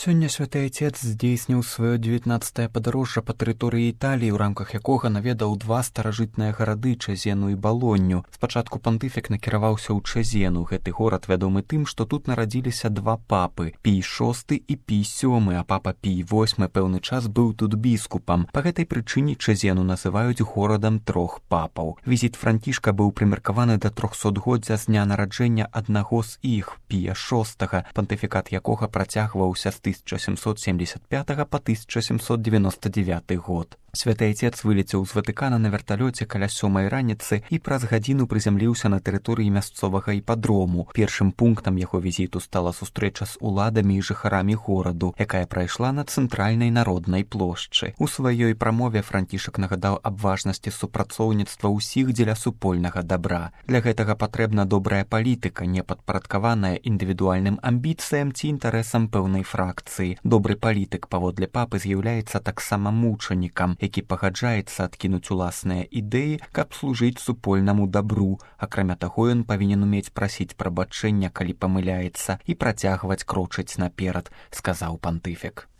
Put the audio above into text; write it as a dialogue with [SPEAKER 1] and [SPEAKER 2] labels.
[SPEAKER 1] Сёння святы айцец здзейсніў сваё 19-е падарожжа па тэрыторыі Італіі, у рамках якога наведаў два старажытныя гарады Чэзену і Балонню. Спачатку пантыфік накіраваўся ў Чэзену. Гэты горад вядомы тым, што тут нарадзіліся два папы – Пій VI і Пій VII, а папа Пій VIII пэўны час быў тут біскупам. Па гэтай прычыне Чэзену называюць горадам трох папаў. Візіт Францішка быў прымеркаваны да 300-годдзя з дня нараджэння аднаго з іх, Пія VI, пантыфікат якога працягваўся з 1775 по 1799 год. Святы айцец вылецеў з Ватыкана на верталёце каля 7 раніцы і праз гадзіну прызямліўся на тэрыторыі мясцовага іпадрому. Першым пунктам яго візіту стала сустрэча з уладамі і жыхарамі гораду, якая прайшла на цэнтральнай народнай плошчы. У сваёй прамове Францішак нагадаў аб важнасці супрацоўніцтва ўсіх дзеля супольнага дабра. Для гэтага патрэбна добрая палітыка, не падпарадкаваная індывідуальным амбіцыям ці інтарэсам пэўнай фракцыі. Добры палітык паводле папы з'яўляецца таксама мучанікам, які пагаджаецца адкінуць уласныя ідэі, каб служыць супольнаму дабру. Акрамя таго, ён павінен умець прасіць прабачэння, калі памыляецца, і працягваць крочыць наперад, сказаў пантыфік.